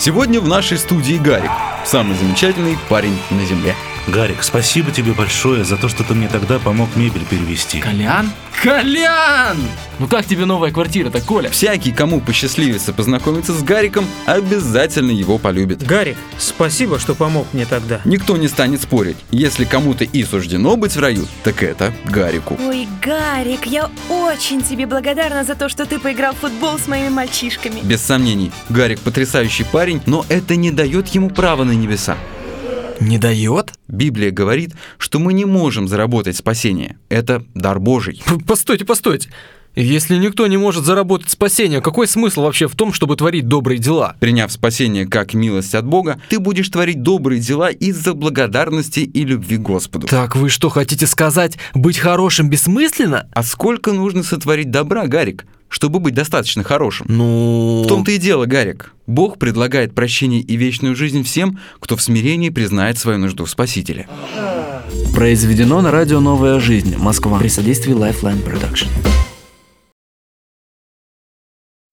Сегодня в нашей студии Гарик, самый замечательный парень на земле. Гарик, спасибо тебе большое за то, что ты мне тогда помог мебель перевезти. Колян? Колян! Ну как тебе новая квартира-то, Коля? Всякий, кому посчастливится познакомиться с Гариком, обязательно его полюбит. Гарик, спасибо, что помог мне тогда. Никто не станет спорить. Если кому-то и суждено быть в раю, так это Гарику. Ой, Гарик, я очень тебе благодарна за то, что ты поиграл в футбол с моими мальчишками. Без сомнений, Гарик потрясающий парень, но это не дает ему права на небеса. Не дает? Библия говорит, что мы не можем заработать спасение. Это дар Божий. Постойте. Если никто не может заработать спасение, какой смысл вообще в том, чтобы творить добрые дела? Приняв спасение как милость от Бога, ты будешь творить добрые дела из-за благодарности и любви к Господу. Так вы что, хотите сказать, быть хорошим бессмысленно? А сколько нужно сотворить добра, Гарик, чтобы быть достаточно хорошим? Ну... В том-то и дело, Гарик. Бог предлагает прощение и вечную жизнь всем, кто в смирении признает свою нужду в Спасителе. Произведено на радио «Новая жизнь», Москва, при содействии Lifeline Production.